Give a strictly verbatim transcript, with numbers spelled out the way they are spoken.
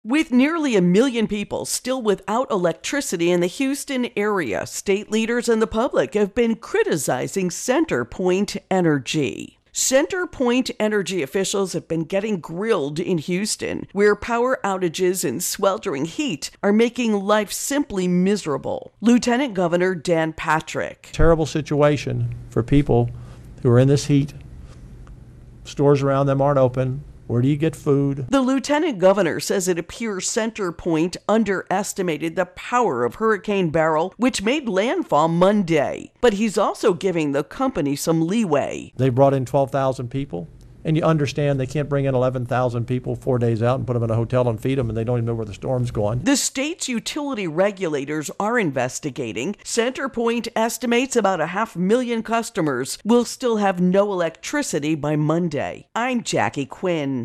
With nearly a million people still without electricity in the Houston area, state leaders and the public have been criticizing CenterPoint Energy. CenterPoint Energy officials have been getting grilled in Houston, where power outages and sweltering heat are making life simply miserable. Lieutenant Governor Dan Patrick. Terrible situation for people who are in this heat. Stores around them aren't open. Where do you get food? The lieutenant governor says it appears CenterPoint underestimated the power of Hurricane Beryl, which made landfall Monday. But he's also giving the company some leeway. They brought in twelve thousand people, and you understand they can't bring in eleven thousand people four days out and put them in a hotel and feed them, and they don't even know where the storm's going. The state's utility regulators are investigating. CenterPoint estimates about a half million customers will still have no electricity by Monday. I'm Jackie Quinn.